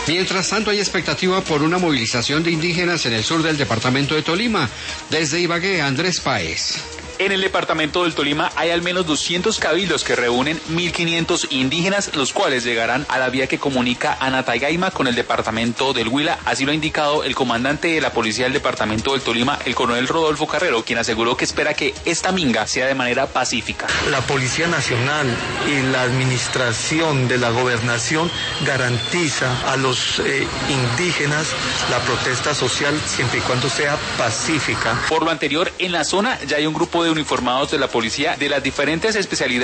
Mientras tanto, hay expectativa por una movilización de indígenas en el sur del departamento de Tolima. Desde Ibagué, Andrés Páez. En el departamento del Tolima hay al menos 200 cabildos que reúnen 1.500 indígenas, los cuales llegarán a la vía que comunica Anatagaima con el departamento del Huila. Así lo ha indicado el comandante de la policía del departamento del Tolima, el coronel Rodolfo Carrero, quien aseguró que espera que esta minga sea de manera pacífica. La Policía Nacional y la administración de la gobernación garantiza a los indígenas la protesta social siempre y cuando sea pacífica. Por lo anterior, en la zona ya hay un grupo de uniformados de la policía de las diferentes especialidades